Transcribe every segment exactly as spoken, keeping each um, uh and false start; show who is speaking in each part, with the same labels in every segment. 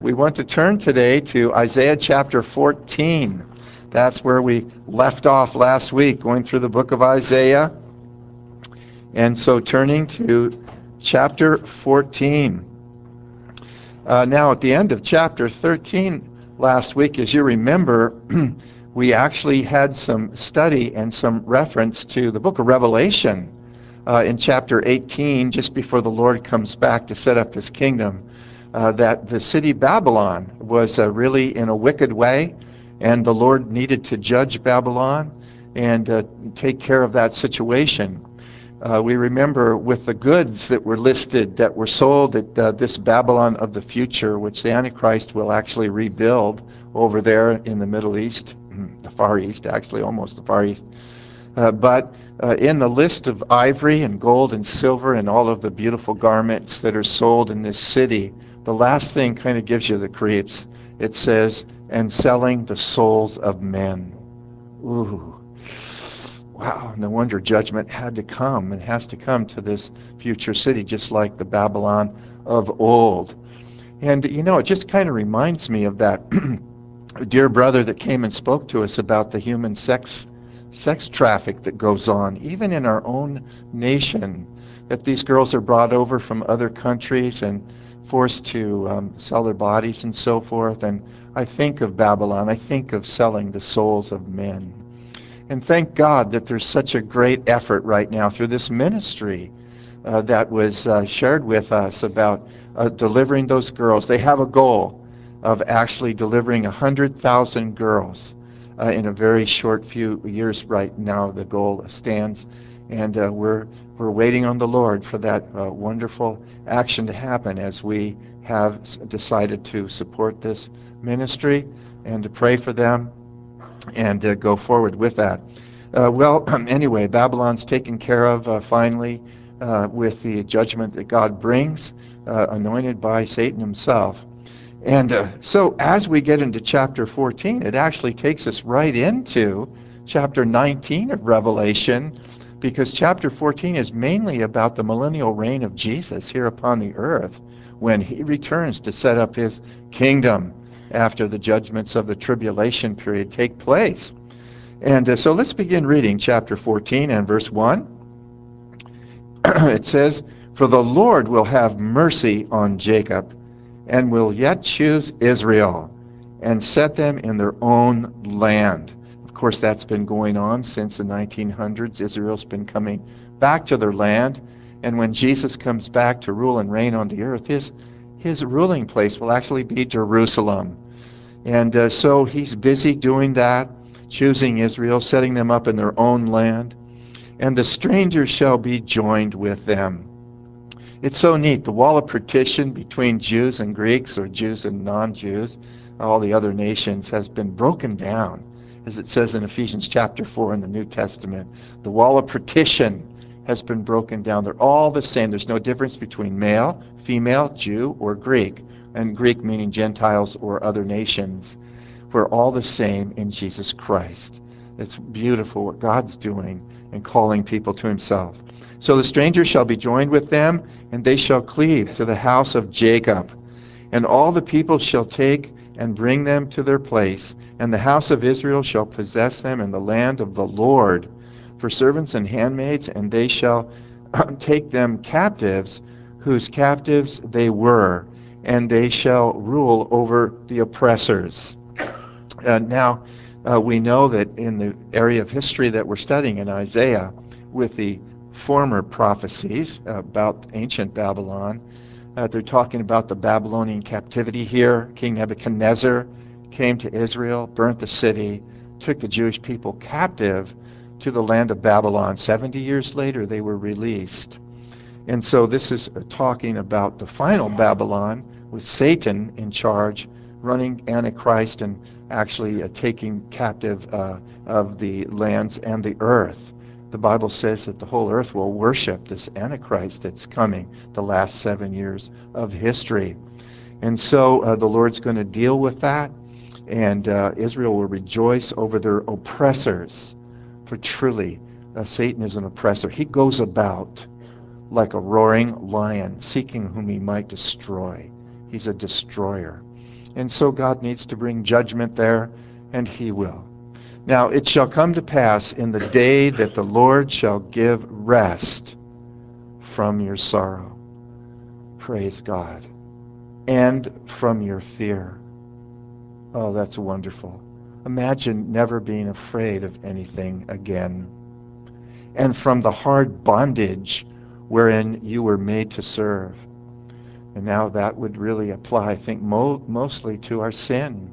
Speaker 1: We want to turn today to Isaiah chapter fourteen. That's where we left off last week, going through the book of Isaiah. And so turning to chapter fourteen. Uh, now, at the end of chapter thirteen last week, as you remember, we actually had some study and some reference to the book of Revelation uh, in chapter eighteen, just before the Lord comes back to set up his kingdom. Uh, that the city Babylon was uh, really in a wicked way, and the Lord needed to judge Babylon and uh, take care of that situation. Uh, we remember with the goods that were listed that were sold at uh, this Babylon of the future, which the Antichrist will actually rebuild over there in the Middle East, the Far East, actually, almost the Far East. Uh, but uh, in the list of ivory and gold and silver and all of the beautiful garments that are sold in this city, the last thing kind of gives you the creeps. It says, and selling the souls of men. Ooh. Wow, no wonder judgment had to come and has to come to this future city, just like the Babylon of old. And, you know, it just kind of reminds me of that dear brother that came and spoke to us about the human sex sex traffic that goes on, even in our own nation, that these girls are brought over from other countries and forced to um, sell their bodies and so forth. And I think of Babylon, I think of selling the souls of men. And thank God that there's such a great effort right now through this ministry uh, that was uh, shared with us about uh, delivering those girls. They have a goal of actually delivering one hundred thousand girls uh, in a very short few years right now. The goal stands, and uh, we're, we're waiting on the Lord for that uh, wonderful action to happen as we have decided to support this ministry and to pray for them and uh, go forward with that. Uh, well, anyway, Babylon's taken care of uh, finally uh, with the judgment that God brings, uh, anointed by Satan himself. And uh, so as we get into chapter fourteen, it actually takes us right into chapter nineteen of Revelation, because chapter fourteen is mainly about the millennial reign of Jesus here upon the earth when he returns to set up his kingdom after the judgments of the tribulation period take place. And uh, so let's begin reading chapter fourteen and verse one. It says, "For the Lord will have mercy on Jacob, and will yet choose Israel, and set them in their own land." Of course, that's been going on since the nineteen hundreds. Israel's been coming back to their land, and when Jesus comes back to rule and reign on the earth, his, his ruling place will actually be Jerusalem. And uh, so he's busy doing that, choosing Israel, setting them up in their own land. And the strangers shall be joined with them. It's so neat. The wall of partition between Jews and Greeks, or Jews and non-Jews, all the other nations, has been broken down, as it says in Ephesians chapter four in the New Testament. The wall of partition has been broken down. They're all the same. There's no difference between male, female, Jew, or Greek, and Greek meaning Gentiles or other nations. We're all the same in Jesus Christ. It's beautiful what God's doing and calling people to himself. So the stranger shall be joined with them, and they shall cleave to the house of Jacob. And all the people shall take and bring them to their place, and the house of Israel shall possess them in the land of the Lord for servants and handmaids, and they shall take them captives, whose captives they were, and they shall rule over the oppressors. Uh, now, uh, we know that in the area of history that we're studying in Isaiah, with the former prophecies about ancient Babylon, uh, they're talking about the Babylonian captivity here. King Nebuchadnezzar came to Israel, burnt the city, took the Jewish people captive to the land of Babylon. seventy years later, they were released. And so this is talking about the final Babylon with Satan in charge, running Antichrist and actually uh, taking captive uh, of the lands and the earth. The Bible says that the whole earth will worship this Antichrist that's coming the last seven years of history. And so uh, the Lord's going to deal with that, and uh, Israel will rejoice over their oppressors. For truly, uh, Satan is an oppressor. He goes about like a roaring lion, seeking whom he might destroy. He's a destroyer. And so God needs to bring judgment there, and he will. Now it shall come to pass in the day that the Lord shall give rest from your sorrow. Praise God. And from your fear. Oh, that's wonderful. Imagine never being afraid of anything again. And from the hard bondage wherein you were made to serve. And now that would really apply, I think, mo- mostly to our sin.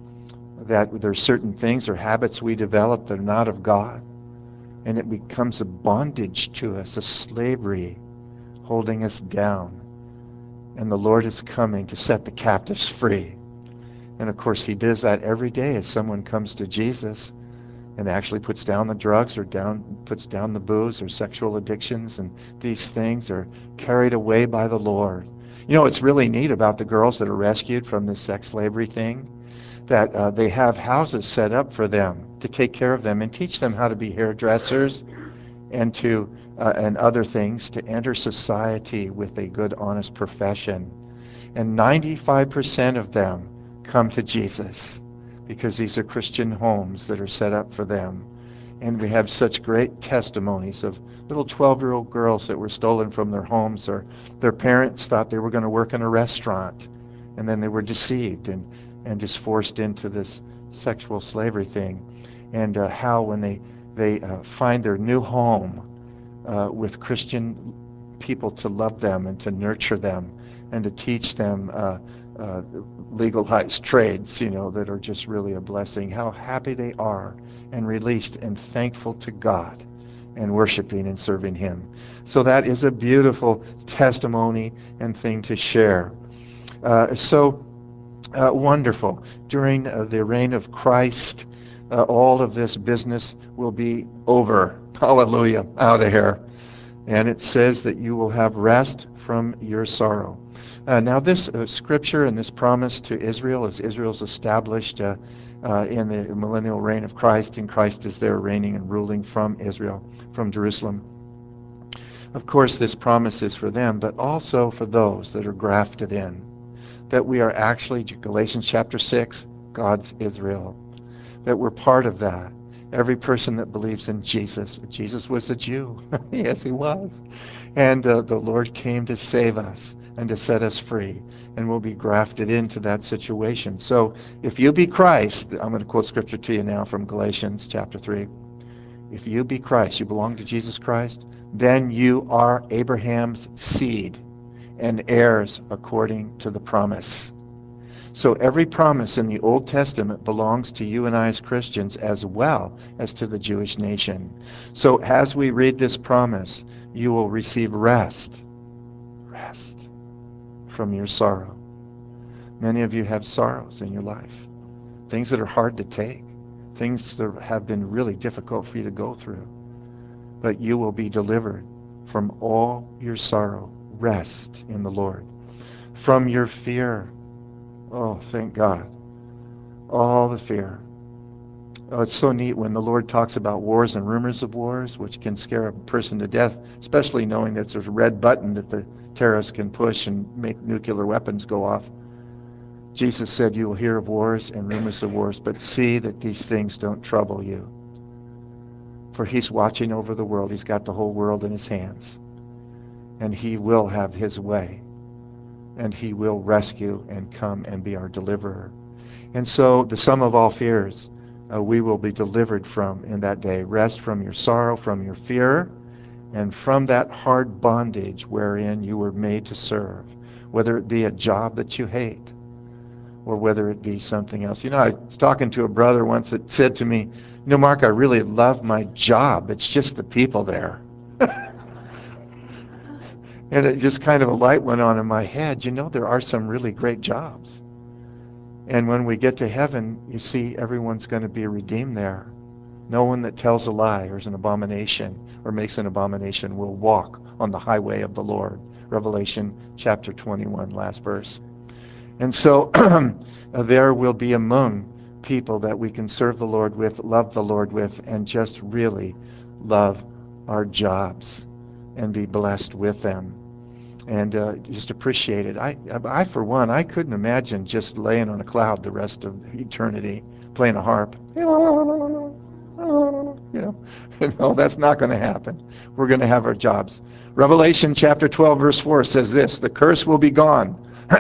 Speaker 1: That there are certain things or habits we develop that are not of God. And it becomes a bondage to us, a slavery holding us down. And the Lord is coming to set the captives free. And of course, he does that every day as someone comes to Jesus and actually puts down the drugs or down puts down the booze or sexual addictions, and these things are carried away by the Lord. You know what's really neat about the girls that are rescued from this sex slavery thing? That uh, they have houses set up for them to take care of them and teach them how to be hairdressers and to uh, and other things to enter society with a good, honest profession. And ninety-five percent of them come to Jesus because these are Christian homes that are set up for them. And we have such great testimonies of little twelve-year-old girls that were stolen from their homes, or their parents thought they were going to work in a restaurant, and then they were deceived and, and just forced into this sexual slavery thing. And uh, how when they, they uh, find their new home uh, with Christian people to love them and to nurture them and to teach them uh, uh, legalized trades, you know, that are just really a blessing, how happy they are and released and thankful to God and worshiping and serving him. So that is a beautiful testimony and thing to share. Uh, so uh, wonderful. During uh, the reign of Christ, uh, all of this business will be over. Hallelujah. Out of here. And it says that you will have rest from your sorrow. Uh, now, this uh, scripture and this promise to Israel, as Israel's established uh, uh, in the millennial reign of Christ, and Christ is there reigning and ruling from Israel, from Jerusalem. Of course, this promise is for them, but also for those that are grafted in, that we are actually, Galatians chapter six, God's Israel, that we're part of that. Every person that believes in Jesus. Jesus was a Jew. Yes, he was. And uh, the Lord came to save us and to set us free, and we'll be grafted into that situation. So if you be Christ, I'm going to quote scripture to you now from Galatians chapter three. If you be Christ, you belong to Jesus Christ, then you are Abraham's seed and heirs according to the promise. So every promise in the Old Testament belongs to you and I as Christians as well as to the Jewish nation. So as we read this promise, you will receive rest, rest from your sorrow. Many of you have sorrows in your life, things that are hard to take, things that have been really difficult for you to go through. But you will be delivered from all your sorrow. Rest in the Lord. From your fear. Oh, thank God. All the fear. Oh, it's so neat when the Lord talks about wars and rumors of wars, which can scare a person to death, especially knowing that there's a red button that the terrorists can push and make nuclear weapons go off. Jesus said, you will hear of wars and rumors of wars, but see that these things don't trouble you. For he's watching over the world. He's got the whole world in his hands. And he will have his way. And he will rescue and come and be our deliverer. And so the sum of all fears uh, we will be delivered from in that day. Rest from your sorrow, from your fear, and from that hard bondage wherein you were made to serve, whether it be a job that you hate or whether it be something else. You know, I was talking to a brother once that said to me, you know, Mark, I really love my job. It's just the people there. And it just kind of a light went on in my head. You know, there are some really great jobs. And when we get to heaven, you see, everyone's going to be redeemed there. No one that tells a lie or is an abomination or makes an abomination will walk on the highway of the Lord. Revelation chapter twenty-one, last verse. And so there will be among people that we can serve the Lord with, love the Lord with, and just really love our jobs and be blessed with them. and uh, just appreciate it. I, I, for one, I couldn't imagine just laying on a cloud the rest of eternity playing a harp. You know, no, that's not going to happen. We're going to have our jobs. Revelation chapter twelve, verse four says this: the curse will be gone,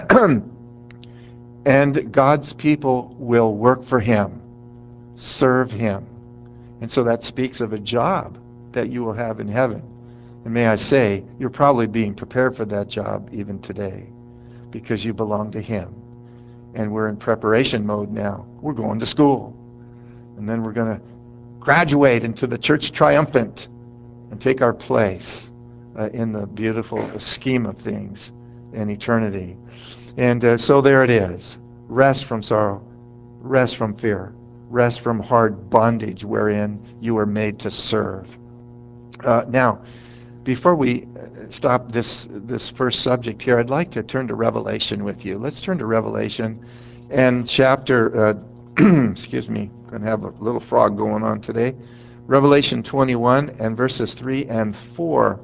Speaker 1: and God's people will work for Him, serve Him. And so that speaks of a job that you will have in heaven. And may I say, you're probably being prepared for that job even today because you belong to Him. And we're in preparation mode now. We're going to school. And then we're going to graduate into the church triumphant and take our place uh, in the beautiful scheme of things in eternity. And uh, so there it is. Rest from sorrow, rest from fear, rest from hard bondage wherein you are made to serve. Uh, now, before we stop this this first subject here, I'd like to turn to Revelation with you. Let's turn to Revelation and chapter, uh, excuse me, going to have a little frog going on today. Revelation twenty-one and verses three and four.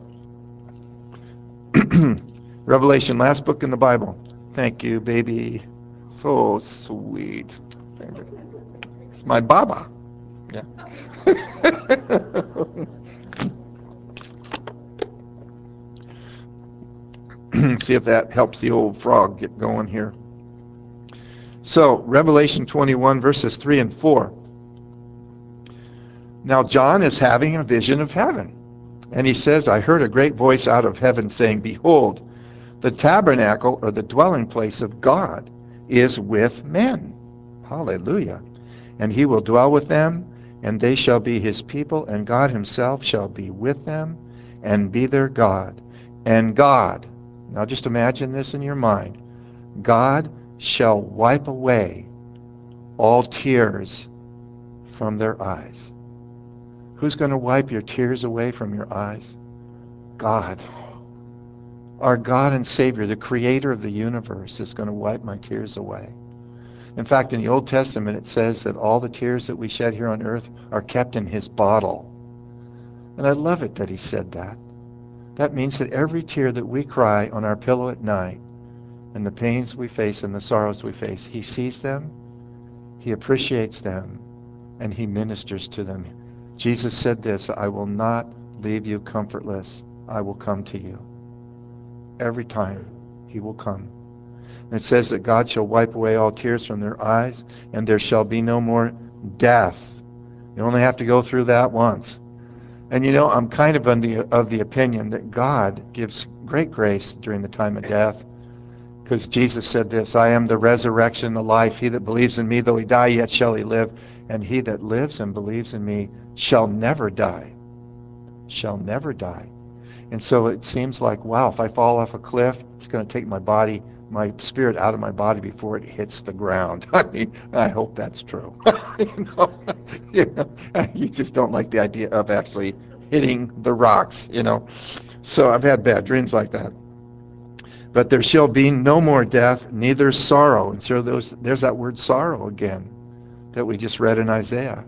Speaker 1: Revelation, last book in the Bible. Thank you, baby. So sweet. It's my Baba. Yeah. See if that helps the old frog get going here. So, Revelation twenty-one, verses three and four. Now, John is having a vision of heaven. And he says, I heard a great voice out of heaven saying, behold, the tabernacle, or the dwelling place of God, is with men. Hallelujah. And he will dwell with them, and they shall be his people, and God himself shall be with them, and be their God. And God, now just imagine this in your mind, God shall wipe away all tears from their eyes. Who's going to wipe your tears away from your eyes? God. Our God and Savior, the creator of the universe, is going to wipe my tears away. In fact, in the Old Testament, it says that all the tears that we shed here on earth are kept in his bottle. And I love it that he said that. That means that every tear that we cry on our pillow at night, and the pains we face and the sorrows we face, he sees them, he appreciates them, and he ministers to them. Jesus said this, I will not leave you comfortless. I will come to you. Every time he will come. And it says that God shall wipe away all tears from their eyes, and there shall be no more death. You only have to go through that once. And you know, I'm kind of of the, of the opinion that God gives great grace during the time of death, because Jesus said this, I am the resurrection, the life. He that believes in me, though he die, yet shall he live. And he that lives and believes in me shall never die. Shall never die. And so it seems like, wow, if I fall off a cliff, it's going to take my body, my spirit out of my body before it hits the ground. I mean, I hope that's true. you know, you know, you just don't like the idea of actually hitting the rocks, you know. So I've had bad dreams like that. But there shall be no more death, neither sorrow. And so those, there's that word sorrow again that we just read in Isaiah,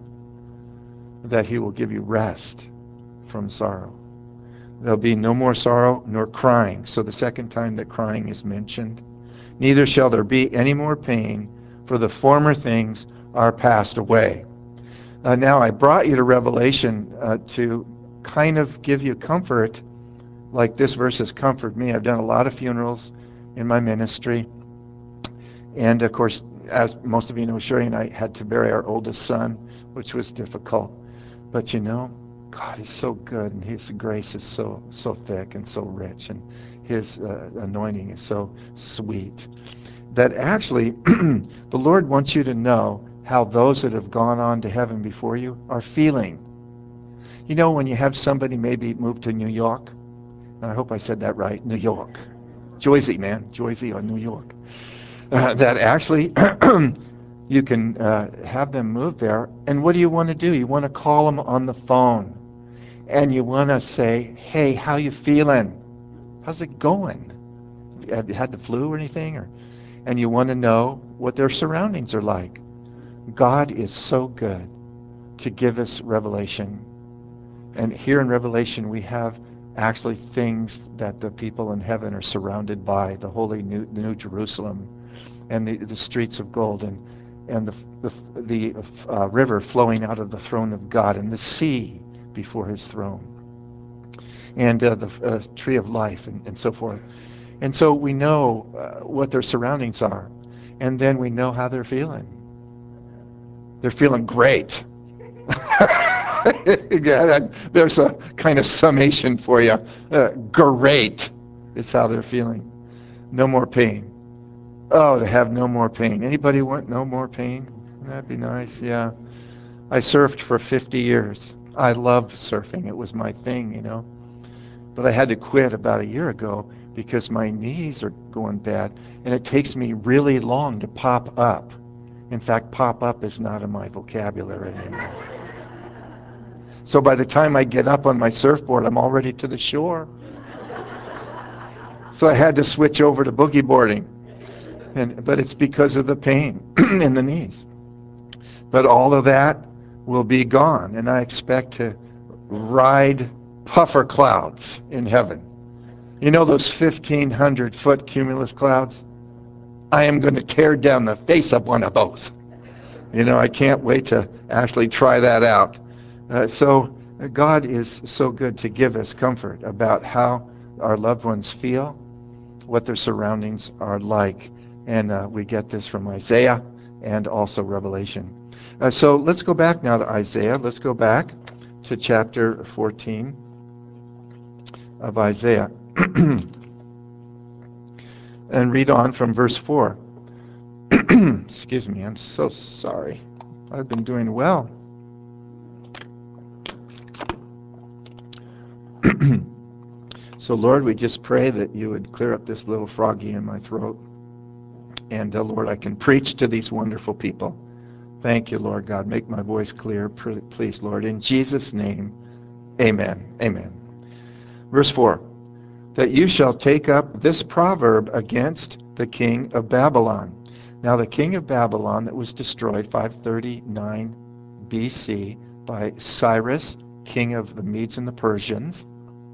Speaker 1: that he will give you rest from sorrow. There'll be no more sorrow nor crying. So the second time that crying is mentioned. Neither shall there be any more pain, for the former things are passed away. Uh, now I brought you to Revelation uh, to kind of give you comfort, like this verse has comforted me. I've done a lot of funerals in my ministry. And of course, as most of you know, Sherry and I had to bury our oldest son, which was difficult. But you know, God is so good, and his grace is so so thick and so rich, and his uh, anointing is so sweet, that actually the Lord wants you to know how those that have gone on to heaven before you are feeling. You know, when you have somebody maybe move to New York, and I hope I said that right, New York. Joyzy, man, Joyzy or New York. Uh, that actually you can uh, have them move there, and what do you want to do? You want to call them on the phone. And you want to say, hey, how you feeling? How's it going? Have you had the flu or anything? Or, and you want to know what their surroundings are like. God is so good to give us revelation. And here in Revelation, we have actually things that the people in heaven are surrounded by, the holy New, New Jerusalem, and the, the streets of gold, and, and the, the, the uh, river flowing out of the throne of God, and the sea before his throne, and uh, the uh, tree of life, and, and so forth. And so we know uh, what their surroundings are, and then we know how they're feeling. They're feeling great. Yeah, that, there's a kind of summation for you. Uh, great is how they're feeling. No more pain. Oh, to have no more pain. Anybody want no more pain? That'd be nice, yeah. I surfed for fifty years. I loved surfing. It was my thing, you know. But I had to quit about a year ago because my knees are going bad, and it takes me really long to pop up. In fact, pop up is not in my vocabulary anymore. So by the time I get up on my surfboard, I'm already to the shore. So I had to switch over to boogie boarding. And, but it's because of the pain in the knees. But all of that will be gone, and I expect to ride puffer clouds in heaven. You know those fifteen hundred foot cumulus clouds? I am going to tear down the face of one of those. You know, I can't wait to actually try that out. Uh, so uh, God is so good to give us comfort about how our loved ones feel, what their surroundings are like. And uh, we get this from Isaiah and also Revelation. Uh, so let's go back now to Isaiah. Let's go back to chapter fourteen of Isaiah and read on from verse four. Excuse me, I'm so sorry. I've been doing well. So, Lord, we just pray that you would clear up this little froggy in my throat. And, uh, Lord, I can preach to these wonderful people. Thank you, Lord God. Make my voice clear, please, Lord. In Jesus' name, amen. Amen. Verse four, that you shall take up this proverb against the king of Babylon. Now, the king of Babylon that was destroyed five thirty-nine B C by Cyrus, king of the Medes and the Persians,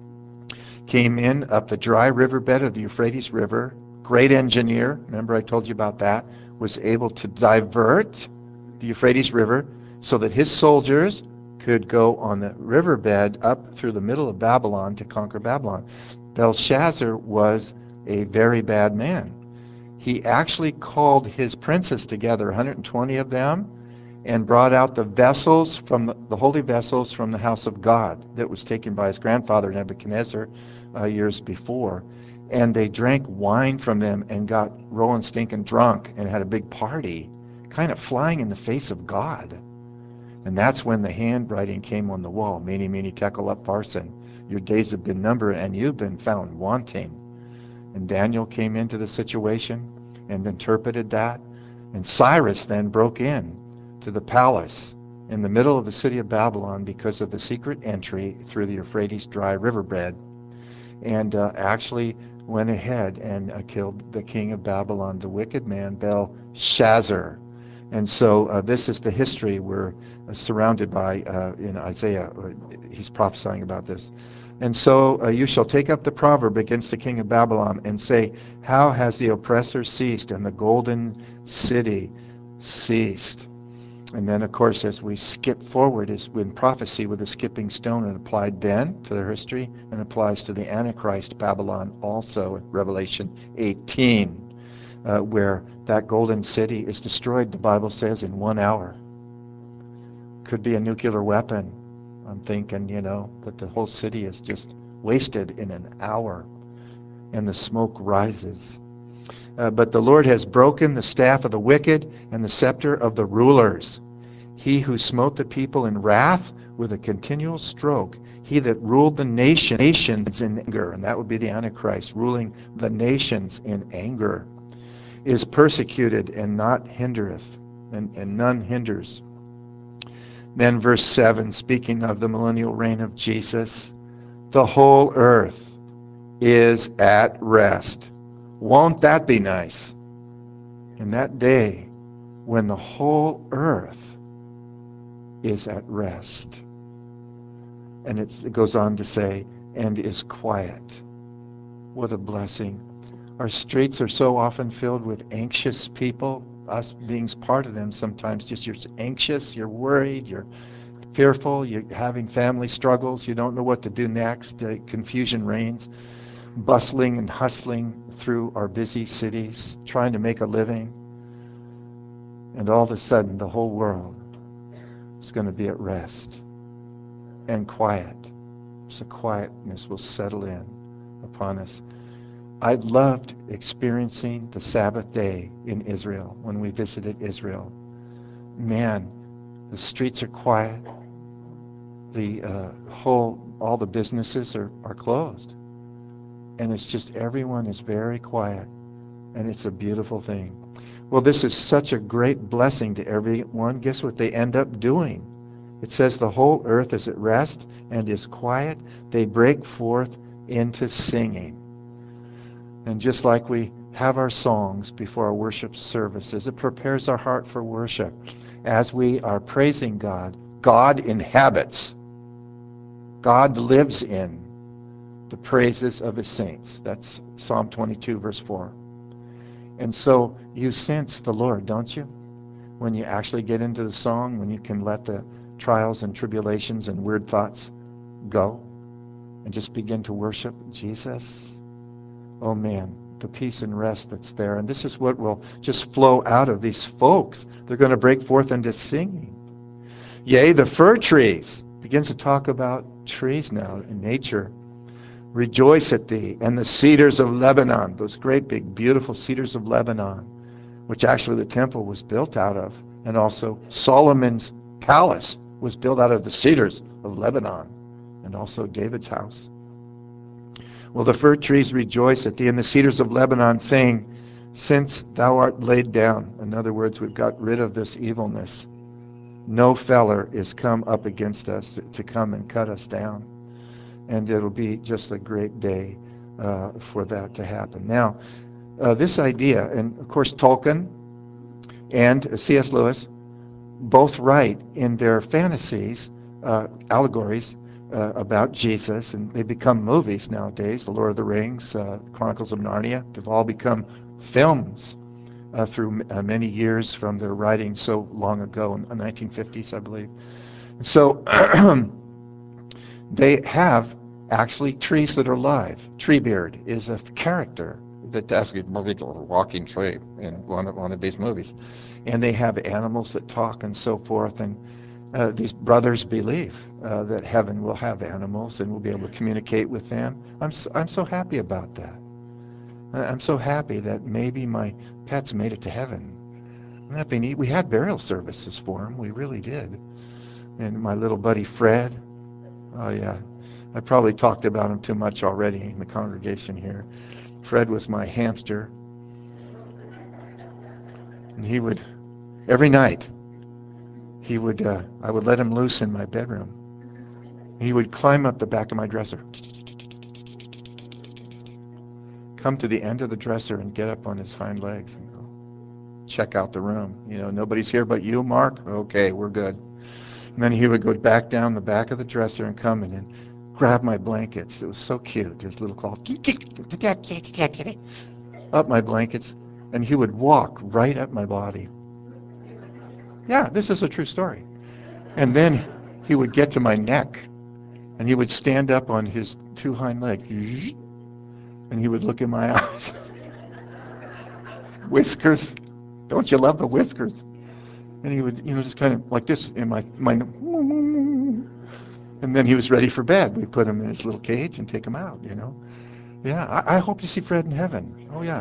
Speaker 1: came in up the dry riverbed of the Euphrates River. Great engineer, remember I told you about that, was able to divert the Euphrates River so that his soldiers could go on the riverbed up through the middle of Babylon to conquer Babylon. Belshazzar was a very bad man. He actually called his princes together, one hundred twenty of them, and brought out the vessels from the, the holy vessels from the house of God that was taken by his grandfather Nebuchadnezzar uh, years before. And they drank wine from them and got rolling stinking drunk and had a big party, kind of flying in the face of God. And that's when the handwriting came on the wall. Mene, mene, tekel, upharsin. Your days have been numbered and you've been found wanting. And Daniel came into the situation and interpreted that. And Cyrus then broke in to the palace in the middle of the city of Babylon because of the secret entry through the Euphrates dry riverbed, and uh, actually went ahead and uh, killed the king of Babylon, the wicked man Belshazzar. And so uh, this is the history we're uh, surrounded by uh, in Isaiah. He's prophesying about this. And so uh, you shall take up the proverb against the king of Babylon and say, how has the oppressor ceased and the golden city ceased? And then, of course, as we skip forward, is when prophecy with a skipping stone, and applied then to their history and applies to the Antichrist Babylon also, Revelation eighteen, uh, where that golden city is destroyed, the Bible says, in one hour. Could be a nuclear weapon. I'm thinking, you know, that the whole city is just wasted in an hour, and the smoke rises. Uh, but the Lord has broken the staff of the wicked and the scepter of the rulers. He who smote the people in wrath with a continual stroke, he that ruled the nation, nations in anger, and that would be the Antichrist, ruling the nations in anger, is persecuted and not hindereth, and, and none hinders. Then verse seven, speaking of the millennial reign of Jesus, the whole earth is at rest. Won't that be nice? In that day when the whole earth is at rest. And it's, it goes on to say, and is quiet. What a blessing. Our streets are so often filled with anxious people, us being part of them sometimes. Just you're anxious, you're worried, you're fearful, you're having family struggles, you don't know what to do next. Uh, confusion reigns, bustling and hustling through our busy cities, trying to make a living. And all of a sudden, the whole world is going to be at rest and quiet. So quietness will settle in upon us. I loved experiencing the Sabbath day in Israel when we visited Israel. Man, the streets are quiet. The uh, whole, all the businesses are, are closed. And it's just everyone is very quiet. And it's a beautiful thing. Well, this is such a great blessing to everyone. Guess what they end up doing? It says the whole earth is at rest and is quiet. They break forth into singing. And just like we have our songs before our worship services, it prepares our heart for worship. As we are praising God, God inhabits. God lives in the praises of his saints. That's Psalm twenty-two, verse four. And so you sense the Lord, don't you? When you actually get into the song, when you can let the trials and tribulations and weird thoughts go and just begin to worship Jesus. Oh man, the peace and rest that's there. And this is what will just flow out of these folks. They're going to break forth into singing. Yea, the fir trees. Begins to talk about trees now in nature. Rejoice at thee. And the cedars of Lebanon, those great big beautiful cedars of Lebanon, which actually the temple was built out of. And also Solomon's palace was built out of the cedars of Lebanon. And also David's house. Well, the fir trees rejoice at thee, and the cedars of Lebanon, saying, since thou art laid down. In other words, we've got rid of this evilness. No feller is come up against us to come and cut us down. And it'll be just a great day uh, for that to happen. Now, uh, this idea, and of course Tolkien and C S Lewis both write in their fantasies, uh, allegories, Uh, about Jesus, and they become movies nowadays. The Lord of the Rings, uh, Chronicles of Narnia, they've all become films uh, through uh, many years from their writing so long ago, in the nineteen fifties, I believe. So they have actually trees that are alive. Treebeard is a character that actually a walking tree in one of, one of these movies. And they have animals that talk and so forth, and Uh, these brothers believe uh, that heaven will have animals and we'll be able to communicate with them. I'm so, I'm so happy about that. I'm so happy that maybe my pets made it to heaven. Wouldn't that be neat? We had burial services for them. We really did. And my little buddy Fred, oh yeah, I probably talked about him too much already in the congregation here. Fred was my hamster. And he would, every night, he would, uh, I would let him loose in my bedroom. He would climb up the back of my dresser, come to the end of the dresser and get up on his hind legs and go check out the room. You know, nobody's here but you, Mark? Okay, we're good. And then he would go back down the back of the dresser and come in and grab my blankets. It was so cute, his little call, up my blankets, and he would walk right up my body. Yeah, this is a true story. And then he would get to my neck, and he would stand up on his two hind legs, and he would look in my eyes. Whiskers. Don't you love the whiskers? And he would, you know, just kind of like this in my, my, and then he was ready for bed. We put him in his little cage and take him out, you know. Yeah, I, I hope to see Fred in heaven. Oh, yeah.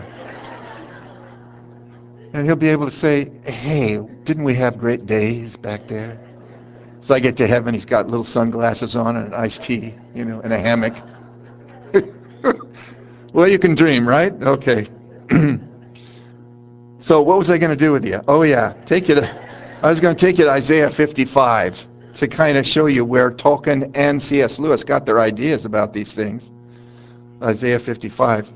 Speaker 1: And he'll be able to say, hey, didn't we have great days back there? So I get to heaven, he's got little sunglasses on and an iced tea, you know, and a hammock. Well, you can dream, right? Okay. So what was I going to do with you? Oh, yeah, take you to, I was going to take you to Isaiah fifty-five to kind of show you where Tolkien and C S Lewis got their ideas about these things. Isaiah fifty-five.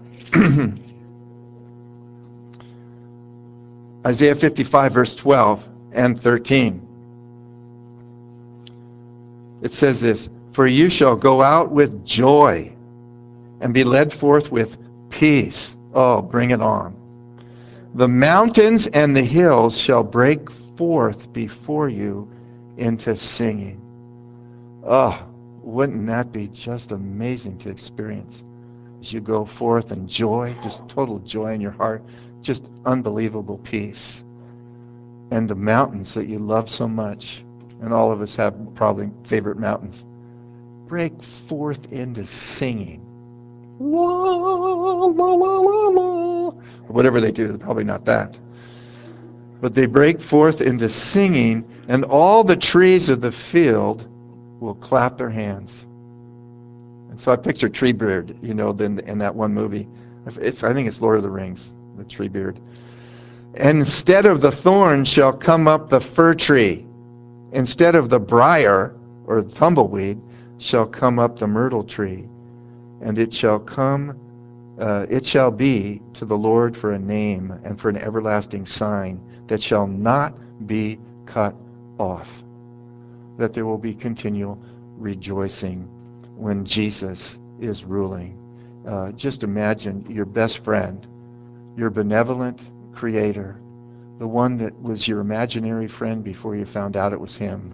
Speaker 1: Isaiah fifty-five, verse twelve and thirteen. It says this, For you shall go out with joy and be led forth with peace. Oh, bring it on. The mountains and the hills shall break forth before you into singing. Oh, wouldn't that be just amazing to experience as you go forth in joy, just total joy in your heart, just unbelievable peace. And the mountains that you love so much, and all of us have probably favorite mountains, break forth into singing. La, la, la, la, la. Whatever they do, probably not that. But they break forth into singing, and all the trees of the field will clap their hands. And so I picture Treebeard, you know, in, in that one movie. It's, I think it's Lord of the Rings, the Treebeard. And instead of the thorn shall come up the fir tree. Instead of the briar, or the tumbleweed, shall come up the myrtle tree. And it shall come, uh, it shall be to the Lord for a name and for an everlasting sign that shall not be cut off. That there will be continual rejoicing when Jesus is ruling. Uh, just imagine your best friend, your benevolent creator, the one that was your imaginary friend before you found out it was him.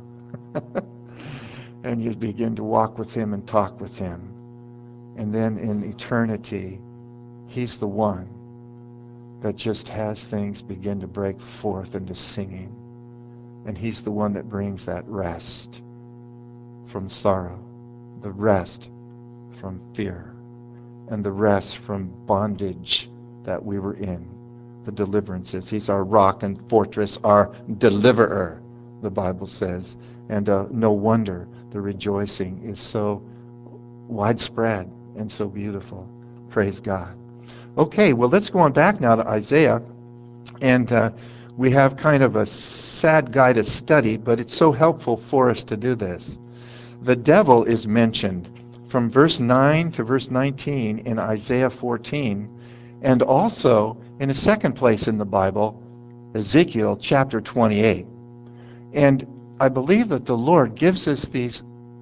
Speaker 1: And you begin to walk with him and talk with him. And then in eternity, he's the one that just has things begin to break forth into singing. And he's the one that brings that rest from sorrow, the rest from fear, and the rest from bondage that we were in, the deliverances. He's our rock and fortress, our deliverer, the Bible says. And uh, no wonder the rejoicing is so widespread and so beautiful. Praise God. Okay, well, let's go on back now to Isaiah. And uh, we have kind of a sad guy to study, but it's so helpful for us to do this. The devil is mentioned from verse nine to verse nineteen in Isaiah fourteen, and also in a second place in the Bible, Ezekiel chapter twenty-eight. And I believe that the Lord gives us these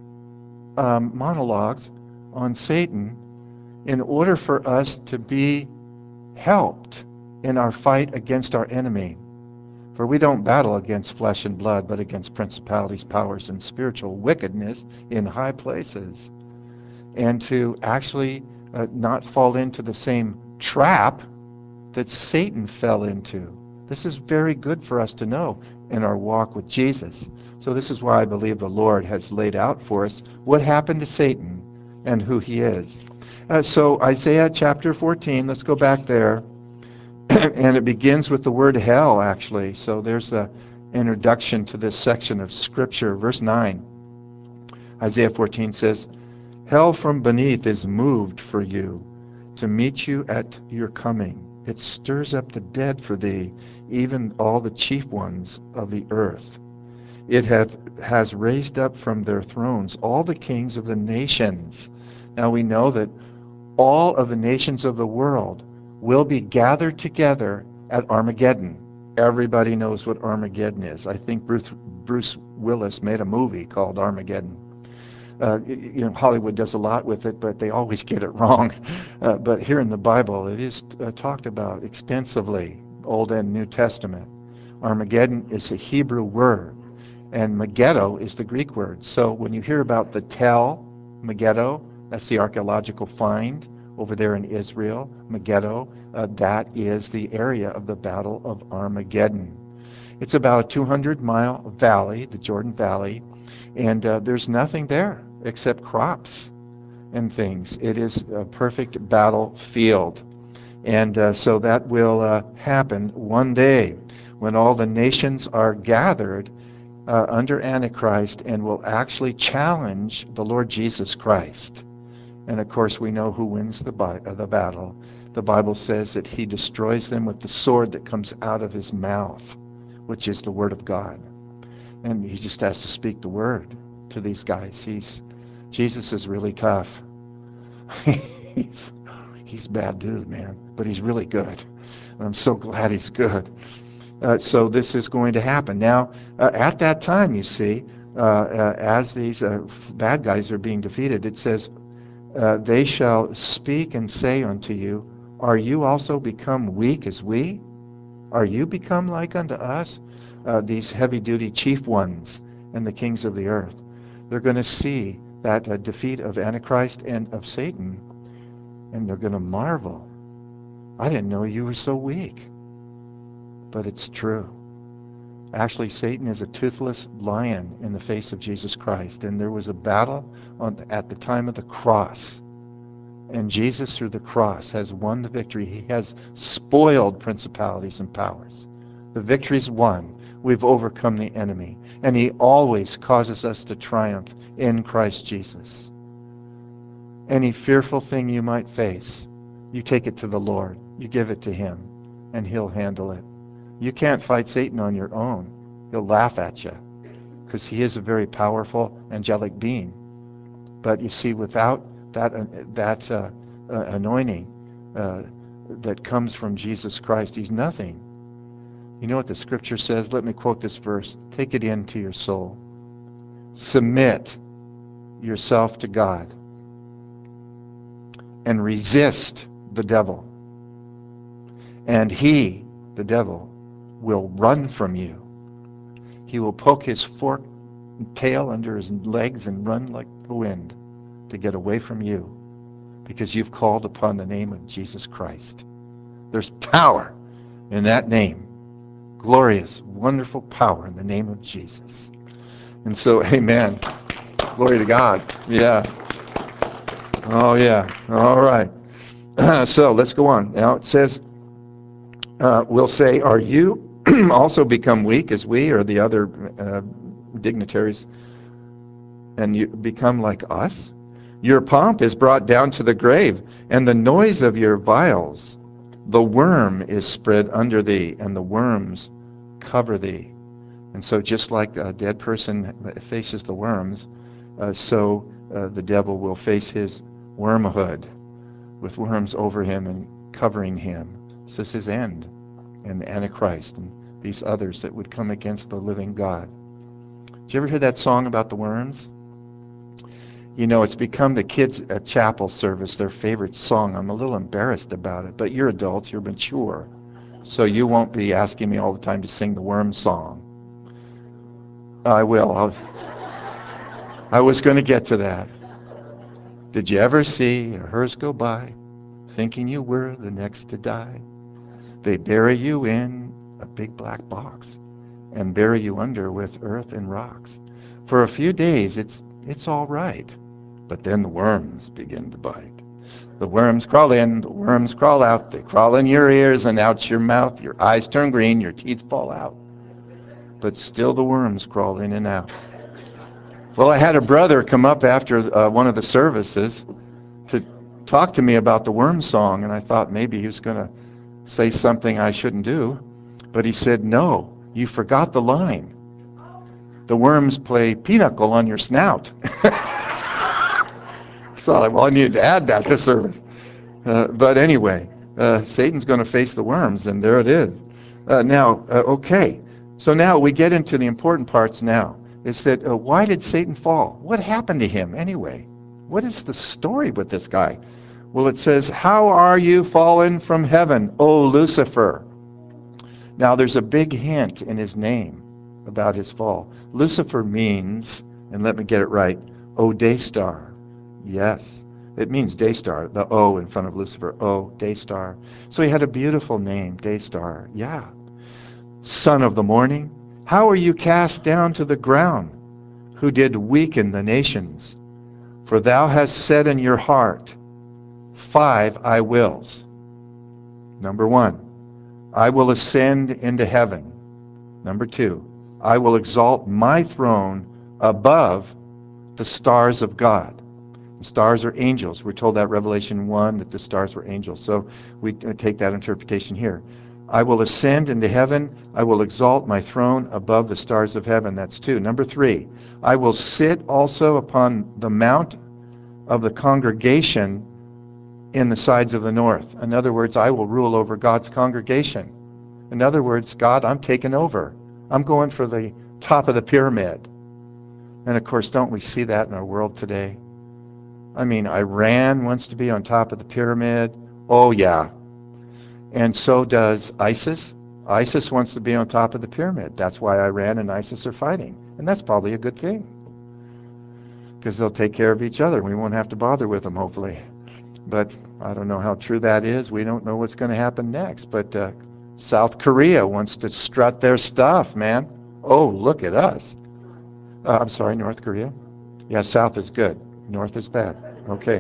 Speaker 1: um, monologues on Satan in order for us to be helped in our fight against our enemy. For we don't battle against flesh and blood, but against principalities, powers, and spiritual wickedness in high places. And to actually uh, not fall into the same trap that Satan fell into. This is very good for us to know in our walk with Jesus. So this is why I believe the Lord has laid out for us what happened to Satan and who he is. Uh, so Isaiah chapter fourteen, let's go back there. And it begins with the word hell, actually. So there's an introduction to this section of Scripture. Verse nine, Isaiah fourteen says, hell from beneath is moved for you to meet you at your coming. It stirs up the dead for thee, even all the chief ones of the earth. It hath, has raised up from their thrones all the kings of the nations. Now we know that all of the nations of the world will be gathered together at Armageddon. Everybody knows what Armageddon is. I think Bruce, Bruce Willis made a movie called Armageddon. Uh, you know, Hollywood does a lot with it, but they always get it wrong. Uh, but here in the Bible, it is uh, talked about extensively, Old and New Testament. Armageddon is a Hebrew word, and Megiddo is the Greek word. So when you hear about the Tel Megiddo, that's the archaeological find over there in Israel, Megiddo, uh, that is the area of the Battle of Armageddon. It's about a two hundred mile valley, the Jordan Valley, and uh, there's nothing there except crops and things. It is a perfect battlefield. And uh, so that will uh, happen one day when all the nations are gathered uh, under Antichrist and will actually challenge the Lord Jesus Christ. And of course, we know who wins the, bi- uh, the battle. The Bible says that he destroys them with the sword that comes out of his mouth, which is the word of God. And he just has to speak the word to these guys. He's Jesus is really tough. he's he's a bad dude, man, but he's really good. And I'm so glad he's good. Uh, so this is going to happen. Now, uh, at that time, you see, uh, uh, as these uh, bad guys are being defeated, it says, uh, they shall speak and say unto you, are you also become weak as we? Are you become like unto us? Uh, these heavy-duty chief ones and the kings of the earth. They're going to see that uh, defeat of Antichrist and of Satan, and they're going to marvel. I didn't know you were so weak. But it's true. Actually, Satan is a toothless lion in the face of Jesus Christ. And there was a battle on, at the time of the cross. And Jesus, through the cross, has won the victory. He has spoiled principalities and powers. The victory's won. We've overcome the enemy. And he always causes us to triumph in Christ Jesus. Any fearful thing you might face, you take it to the Lord. You give it to him, and he'll handle it. You can't fight Satan on your own. He'll laugh at you because he is a very powerful angelic being. But you see, without that uh, that uh, uh, anointing uh, that comes from Jesus Christ, he's nothing. You know what the scripture says? Let me quote this verse. Take it into your soul. Submit yourself to God and resist the devil. And he, the devil, will run from you. He will poke his forked tail under his legs and run like the wind to get away from you because you've called upon the name of Jesus Christ. There's power in that name. Glorious, wonderful power in the name of Jesus. And so, amen. Glory to God. Yeah. Oh, yeah. All right. So let's go on. Now it says, uh, we'll say, are you also become weak as we or the other uh, dignitaries, and you become like us? Your pomp is brought down to the grave, and the noise of your vials, the worm is spread under thee, and the worms cover thee. And so just like a dead person faces the worms, uh, so uh, the devil will face his wormhood with worms over him and covering him. This is his end. And the Antichrist and these others that would come against the living God. Did you ever hear that song about the worms? You know, it's become the kids at chapel service, their favorite song. I'm a little embarrassed about it, but you're adults, you're mature, so you won't be asking me all the time to sing the worm song. I will. I'll, I was going to get to that. Did you ever see a hearse go by, thinking you were the next to die? They bury you in a big black box and bury you under with earth and rocks. For a few days it's it's all right, but then the worms begin to bite. The worms crawl in, the worms crawl out, they crawl in your ears and out your mouth, your eyes turn green, your teeth fall out. But still the worms crawl in and out. Well, I had a brother come up after uh, one of the services to talk to me about the worm song, and I thought maybe he was going to say something I shouldn't do. But he said, no, you forgot the line. The worms play pinochle on your snout. So, well, I needed to add that to service. Uh, but anyway, uh, Satan's going to face the worms, and there it is. Uh, now, uh, okay, so now we get into the important parts now. Is that uh, why did Satan fall? What happened to him anyway? What is the story with this guy? Well, it says, how are you fallen from heaven, O Lucifer? Now, there's a big hint in his name about his fall. Lucifer means, and let me get it right, O day star. Yes, it means day star, the O in front of Lucifer, O, day star. So he had a beautiful name, day star. Yeah. Son of the morning, how are you cast down to the ground, who did weaken the nations? For thou hast said in your heart, five I wills. Number one, I will ascend into heaven. Number two, I will exalt my throne above the stars of God. The stars are angels. We're told that Revelation one that the stars were angels. So we take that interpretation here. I will ascend into heaven. I will exalt my throne above the stars of heaven. That's two. Number three, I will sit also upon the mount of the congregation in the sides of the north. In other words, I will rule over God's congregation. In other words, God, I'm taking over. I'm going for the top of the pyramid. And of course, don't we see that in our world today? I mean, Iran wants to be on top of the pyramid. Oh, yeah. And so does ISIS. ISIS wants to be on top of the pyramid. That's why Iran and ISIS are fighting. And that's probably a good thing, because they'll take care of each other. We won't have to bother with them, hopefully. But I don't know how true that is. We don't know what's going to happen next. But uh, South Korea wants to strut their stuff, man. Oh, look at us. Uh, I'm sorry, North Korea. Yeah, South is good. North is bad. Okay.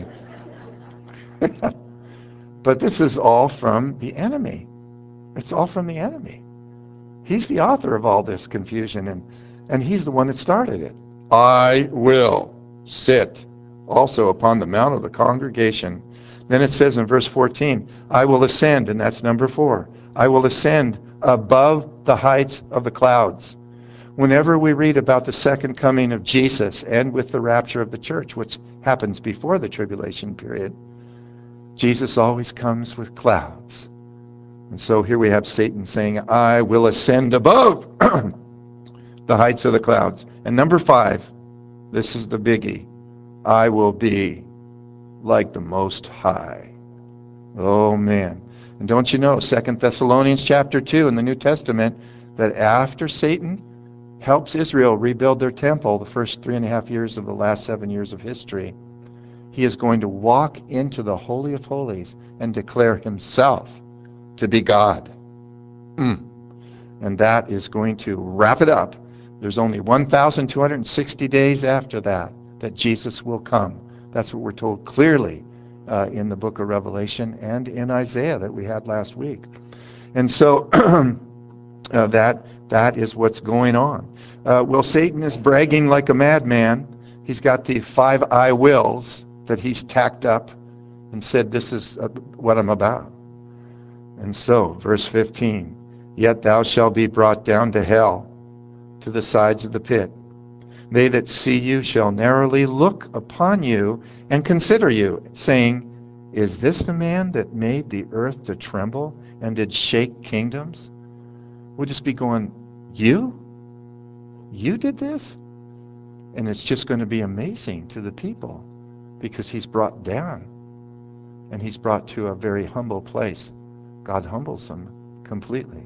Speaker 1: But this is all from the enemy. It's all from the enemy. He's the author of all this confusion, and, and he's the one that started it. I will sit also upon the mount of the congregation. Then it says in verse fourteen, I will ascend, and that's number four. I will ascend above the heights of the clouds. Whenever we read about the second coming of Jesus and with the rapture of the church, which happens before the tribulation period, Jesus always comes with clouds. And so here we have Satan saying, I will ascend above the heights of the clouds. And number five, this is the biggie, I will be like the Most High. Oh, man. And don't you know, Second Thessalonians chapter two in the New Testament, that after Satan helps Israel rebuild their temple the first three and a half years of the last seven years of history, he is going to walk into the Holy of Holies and declare himself to be God. Mm. And that is going to wrap it up. There's only one thousand two hundred sixty days after that that Jesus will come. That's what we're told clearly uh, in the book of Revelation and in Isaiah that we had last week. And so uh, that that is what's going on. Uh, well, Satan is bragging like a madman. He's got the five I wills that he's tacked up and said, this is uh, what I'm about. And so, verse fifteen, yet thou shalt be brought down to hell, to the sides of the pit. They that see you shall narrowly look upon you and consider you, saying, is this the man that made the earth to tremble and did shake kingdoms? We'll just be going, you? You did this? And it's just going to be amazing to the people, because he's brought down and he's brought to a very humble place. God humbles him completely.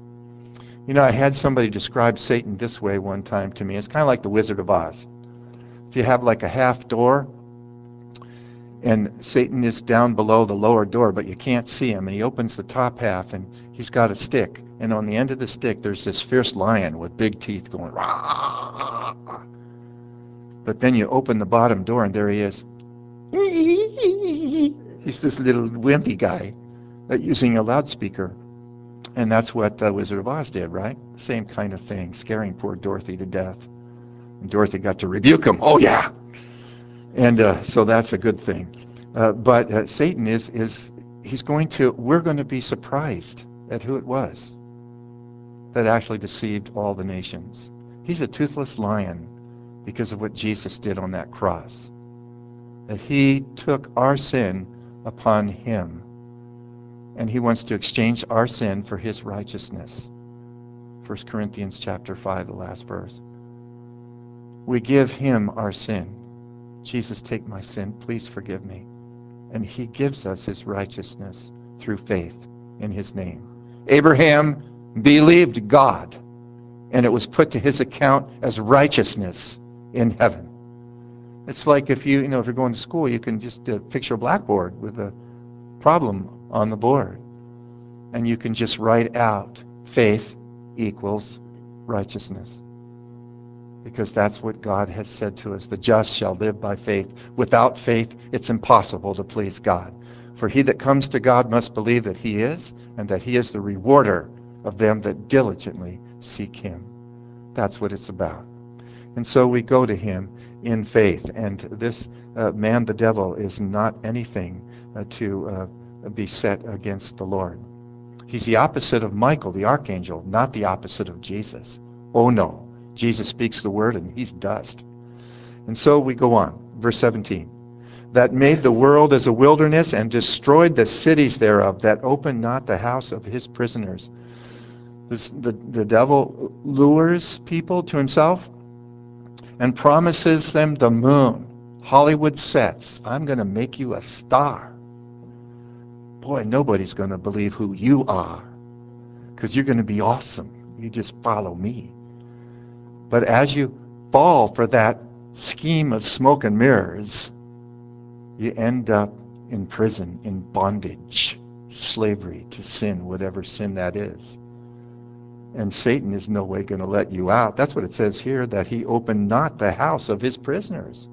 Speaker 1: You know, I had somebody describe Satan this way one time to me. It's kind of like the Wizard of Oz. If you have like a half door, and Satan is down below the lower door, but you can't see him, and he opens the top half, and he's got a stick, and on the end of the stick there's this fierce lion with big teeth going, rah! But then you open the bottom door, and there he is. He's this little wimpy guy uh, using a loudspeaker. And that's what the Wizard of Oz did, right? Same kind of thing, scaring poor Dorothy to death. And Dorothy got to rebuke him. Oh, yeah. And uh, so that's a good thing. Uh, but uh, Satan is, is, he's going to, we're going to be surprised at who it was that actually deceived all the nations. He's a toothless lion because of what Jesus did on that cross. That he took our sin upon him. And he wants to exchange our sin for his righteousness. First Corinthians chapter five, the last verse. We give him our sin. Jesus, take my sin, please forgive me. And he gives us his righteousness through faith in his name. Abraham believed God, and it was put to his account as righteousness in heaven. It's like if you, you know, if you're going to school, you can just uh, picture a blackboard with a problem on the board, and you can just write out faith equals righteousness, because that's what God has said to us. The just shall live by faith. Without faith, it's impossible to please God. For he that comes to God must believe that he is, and that he is the rewarder of them that diligently seek him. That's what it's about. And so we go to him in faith, and this uh, man, the devil, is not anything uh, to uh, be set against the Lord. He's the opposite of Michael, the archangel, not the opposite of Jesus. Oh no, Jesus speaks the word and he's dust. And so we go on, verse seventeen. That made the world as a wilderness and destroyed the cities thereof, that opened not the house of his prisoners. This, the, the devil lures people to himself, and promises them the moon, Hollywood sets. I'm going to make you a star. Boy, nobody's going to believe who you are because you're going to be awesome. You just follow me. But as you fall for that scheme of smoke and mirrors, you end up in prison, in bondage, slavery to sin, whatever sin that is. And Satan is no way going to let you out. That's what it says here, that he opened not the house of his prisoners.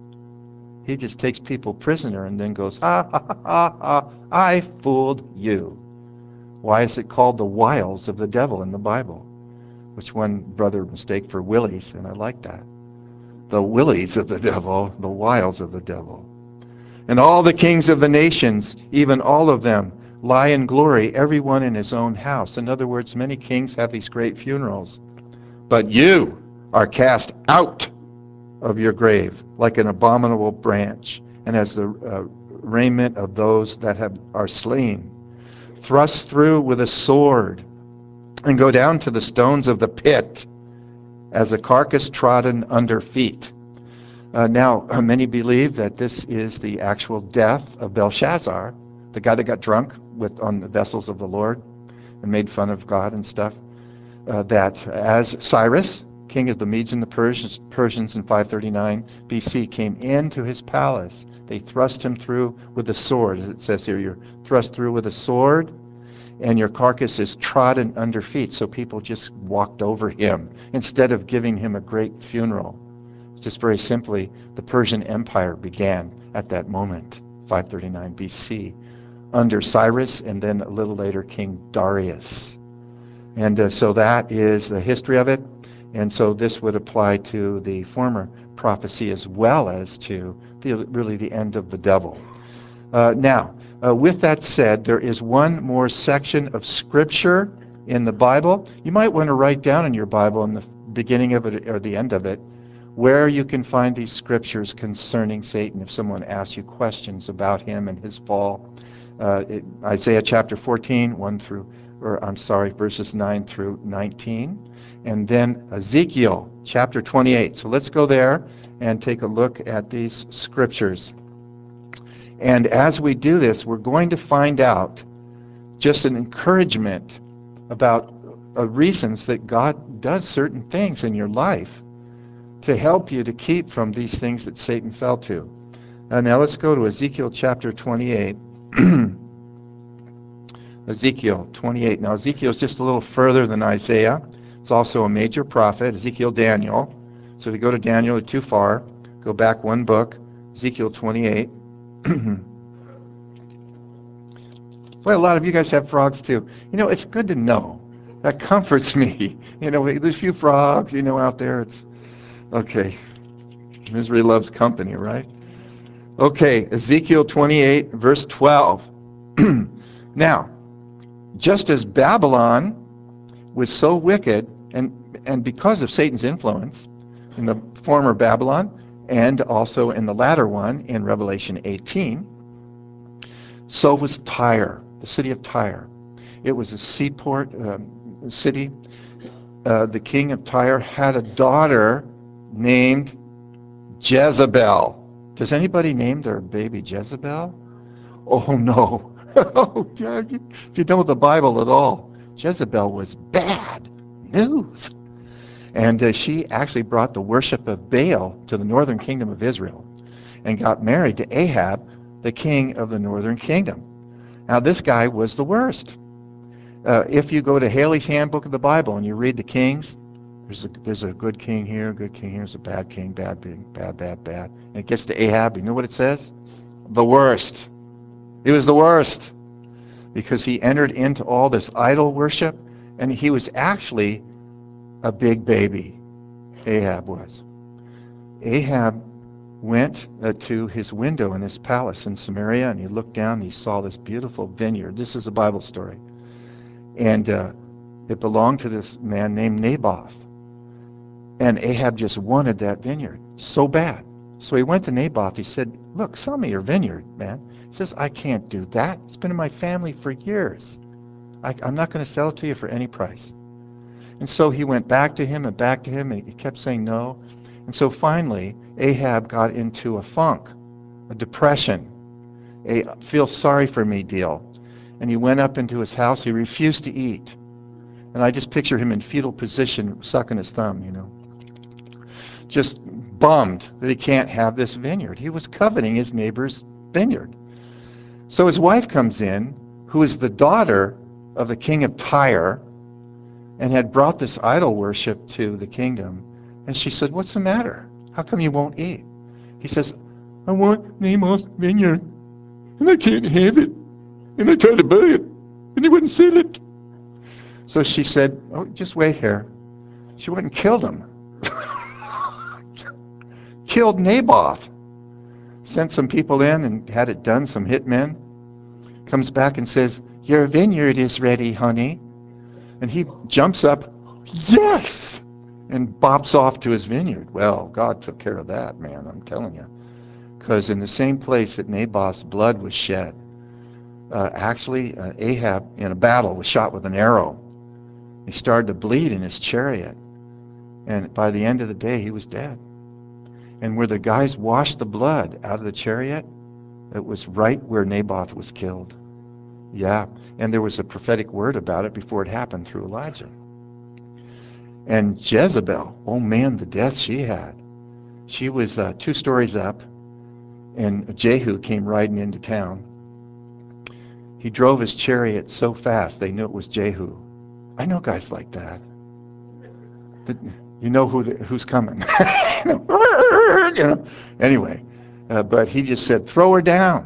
Speaker 1: He just takes people prisoner and then goes, ha, ha, ha, ha, ha, I fooled you. Why is it called the wiles of the devil in the Bible? Which one brother mistake for willies, and I like that. The willies of the devil, the wiles of the devil. And all the kings of the nations, even all of them, lie in glory, everyone in his own house. In other words, many kings have these great funerals. But you are cast out of your grave like an abominable branch, and as the uh, raiment of those that have, are slain, thrust through with a sword, and go down to the stones of the pit, as a carcass trodden under feet. Uh, now, uh, many believe that this is the actual death of Belshazzar, the guy that got drunk with on the vessels of the Lord and made fun of God and stuff. Uh, that as Cyrus, king of the Medes and the Persians, Persians in five thirty-nine B C, came into his palace, they thrust him through with a sword, as it says here. You're thrust through with a sword, and your carcass is trodden under feet. So people just walked over him instead of giving him a great funeral. Just very simply, the Persian Empire began at that moment, five thirty-nine B C, under Cyrus, and then a little later King Darius. And uh, so that is the history of it. And so this would apply to the former prophecy as well as to the, really the end of the devil. Uh, now, uh, with that said, there is one more section of Scripture in the Bible. You might want to write down in your Bible in the beginning of it or the end of it where you can find these scriptures concerning Satan if someone asks you questions about him and his fall. Uh, it, Isaiah chapter fourteen, one through, or I'm sorry, verses nine through nineteen. And then Ezekiel chapter twenty-eight. So let's go there and take a look at these scriptures. And as we do this, we're going to find out just an encouragement about uh, reasons that God does certain things in your life to help you to keep from these things that Satan fell to. Uh, now let's go to Ezekiel chapter twenty-eight. Ezekiel twenty-eight. Now Ezekiel is just a little further than Isaiah. It's also a major prophet. Ezekiel, Daniel. So if you go to Daniel, you're too far. Go back one book. Ezekiel twenty-eight. Well, a lot of you guys have frogs too. You know, it's good to know. That comforts me. You know, there's a few frogs, you know, out there. It's okay. Misery loves company, right? Okay, Ezekiel twenty-eight, verse twelve. Now, just as Babylon was so wicked, and, and because of Satan's influence in the former Babylon, and also in the latter one in Revelation eighteen, so was Tyre, the city of Tyre. It was a seaport um, city. Uh, the king of Tyre had a daughter named Jezebel. Does anybody name their baby Jezebel? Oh no. Oh, if you know the Bible at all, Jezebel was bad news. And uh, she actually brought the worship of Baal to the northern kingdom of Israel and got married to Ahab, the king of the northern kingdom. Now this guy was the worst. Uh, if you go to Haley's Handbook of the Bible and you read the kings, there's a, there's a good king here, a good king here, there's a bad king, bad, bad, bad, bad, bad. And it gets to Ahab, you know what it says? The worst. He was the worst because he entered into all this idol worship, and he was actually a big baby. Ahab was. Ahab went uh, to his window in his palace in Samaria, and he looked down and he saw this beautiful vineyard. This is a Bible story. And uh, it belonged to this man named Naboth. And Ahab just wanted that vineyard so bad. So he went to Naboth. He said, look, sell me your vineyard, man. He says, I can't do that. It's been in my family for years. I, I'm not going to sell it to you for any price. And so he went back to him and back to him, and he kept saying no. And so finally, Ahab got into a funk, a depression, a feel sorry for me deal. And he went up into his house. He refused to eat. And I just picture him in fetal position, sucking his thumb, you know. Just bummed that he can't have this vineyard. He was coveting his neighbor's vineyard. So his wife comes in, who is the daughter of the king of Tyre, and had brought this idol worship to the kingdom. And she said, "What's the matter? How come you won't eat?" He says, "I want Naboth's vineyard, and I can't have it. And I tried to buy it, and he wouldn't sell it." So she said, "Oh, just wait here." She went and killed him. Killed Naboth. Sent some people in and had it done, some hitmen. Comes back and says, "Your vineyard is ready, honey." And he jumps up, "Yes!" and bops off to his vineyard. Well, God took care of that, man, I'm telling you. Because in the same place that Naboth's blood was shed, uh, actually uh, Ahab in a battle was shot with an arrow. He started to bleed in his chariot. And by the end of the day, he was dead. And where the guys washed the blood out of the chariot, it was right where Naboth was killed. Yeah, and there was a prophetic word about it before it happened through Elijah. And Jezebel, oh man, the death she had. She was uh, two stories up, and Jehu came riding into town. He drove his chariot so fast they knew it was Jehu. I know guys like that. That you know who the, who's coming. you know? Anyway, uh, but he just said, "Throw her down."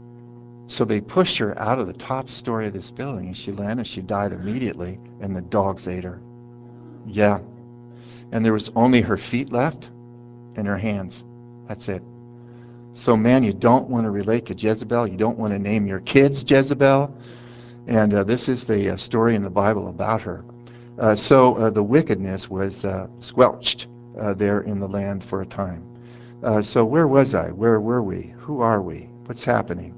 Speaker 1: So they pushed her out of the top story of this building, and she landed. She died immediately, and the dogs ate her. Yeah. And there was only her feet left and her hands. That's it. So, man, you don't want to relate to Jezebel. You don't want to name your kids Jezebel. And uh, this is the uh, story in the Bible about her. Uh, so uh, the wickedness was uh, squelched uh, there in the land for a time. Uh, so where was I? Where were we? Who are we? What's happening?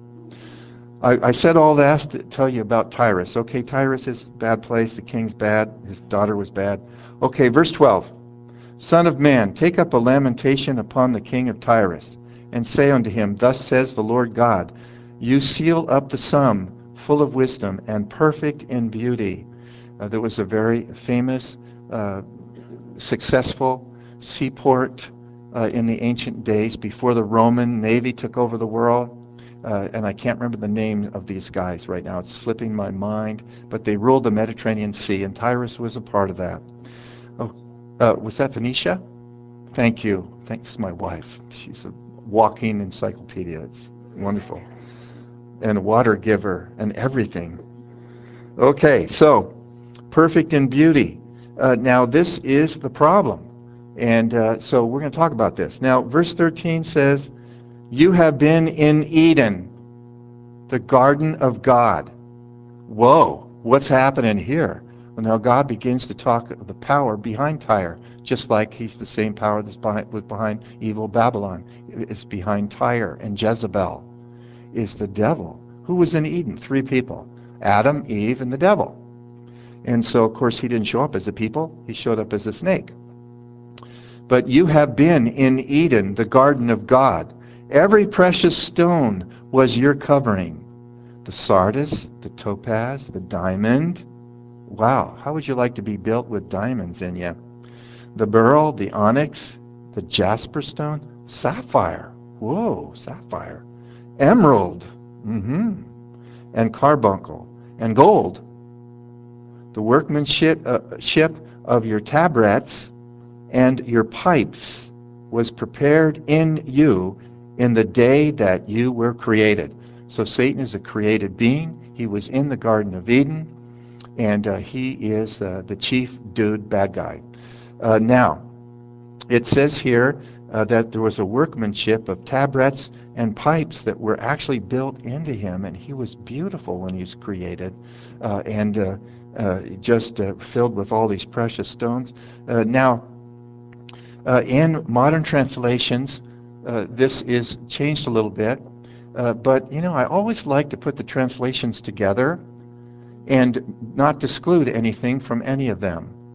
Speaker 1: I, I said all that to tell you about Tyrus. Okay, Tyrus is a bad place. The king's bad. His daughter was bad. Okay, verse twelve. "Son of man, take up a lamentation upon the king of Tyrus, and say unto him, Thus says the Lord God, You seal up the sum, full of wisdom, and perfect in beauty." Uh, there was a very famous, uh, successful seaport uh, in the ancient days before the Roman Navy took over the world. Uh, and I can't remember the name of these guys right now. It's slipping my mind. But they ruled the Mediterranean Sea, and Tyrus was a part of that. Oh, uh, was that Phoenicia? Thank you. Thanks, my wife. She's a walking encyclopedia. It's wonderful. And a water giver and everything. Okay, so perfect in beauty. Uh, now, this is the problem. And uh, so we're going to talk about this. Now, verse thirteen says, "You have been in Eden, the garden of God." Whoa, what's happening here? Well, now God begins to talk of the power behind Tyre, just like he's the same power that's behind, was behind evil Babylon. It's behind Tyre, and Jezebel is the devil. Who was in Eden? Three people: Adam, Eve, and the devil. And so, of course, he didn't show up as a people. He showed up as a snake. "But you have been in Eden, the garden of God. Every precious stone was your covering. The sardius, the topaz, the diamond." Wow, how would you like to be built with diamonds in you? "The beryl, the onyx, the jasper stone, sapphire." Whoa, sapphire. "Emerald." Mm-hmm. "And carbuncle, and gold. The workmanship uh, ship of your tabrets and your pipes was prepared in you in the day that you were created." So Satan is a created being. He was in the Garden of Eden, and uh, he is uh, the chief dude, bad guy. Uh, now, it says here uh, that there was a workmanship of tabrets and pipes that were actually built into him, and he was beautiful when he was created, uh, and uh, uh, just uh, filled with all these precious stones. Uh, now, uh, in modern translations, uh, this is changed a little bit, uh, but you know, I always like to put the translations together and not exclude anything from any of them.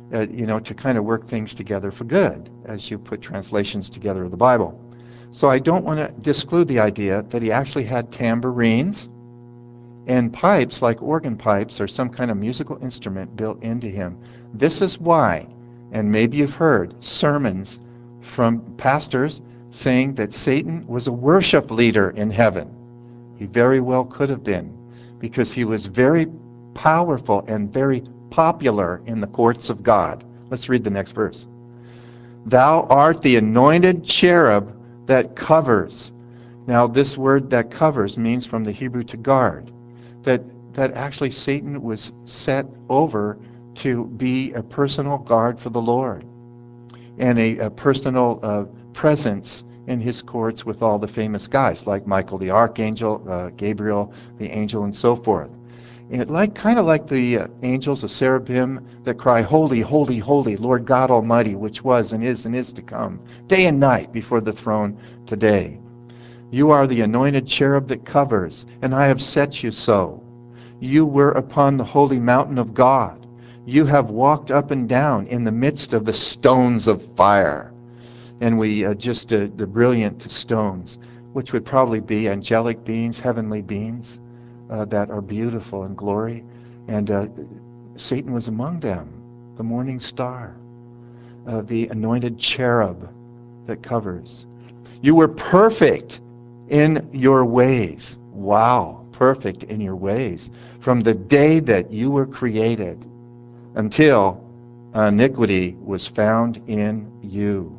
Speaker 1: uh, you know, to kind of work things together for good as you put translations together of the Bible. So I don't want to disclude the idea that he actually had tambourines and pipes like organ pipes or some kind of musical instrument built into him. This is why, and maybe you've heard sermons from pastors saying that Satan was a worship leader in heaven. He very well could have been, because he was very powerful and very popular in the courts of God. Let's read the next verse. Thou art the anointed cherub that covers. Now this word that covers means from the Hebrew to guard. That, that actually Satan was set over to be a personal guard for the Lord and a, a personal uh, presence in his courts with all the famous guys like Michael the Archangel, uh, Gabriel the angel, and so forth. And like, kind of like the uh, angels, the cherubim that cry, holy, holy, holy, Lord God Almighty, which was and is and is to come, day and night before the throne today. You are the anointed cherub that covers, and I have set you so. You were upon the holy mountain of God. You have walked up and down in the midst of the stones of fire. And we uh, just uh, the brilliant stones, which would probably be angelic beings, heavenly beings uh, that are beautiful in glory. And uh, Satan was among them, the morning star, uh, the anointed cherub that covers. You were perfect in your ways. Wow, perfect in your ways. From the day that you were created until iniquity was found in you.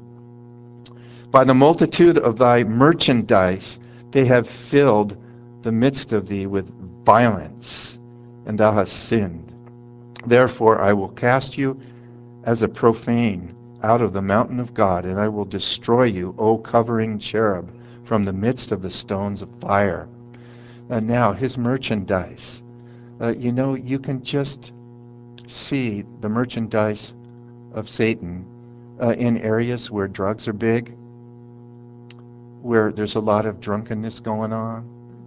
Speaker 1: By the multitude of thy merchandise they have filled the midst of thee with violence, and thou hast sinned. Therefore I will cast you as a profane out of the mountain of God, and I will destroy you, O covering cherub, from the midst of the stones of fire. And now his merchandise. Uh, you know, you can just see the merchandise of Satan uh, in areas where drugs are big, where there's a lot of drunkenness going on,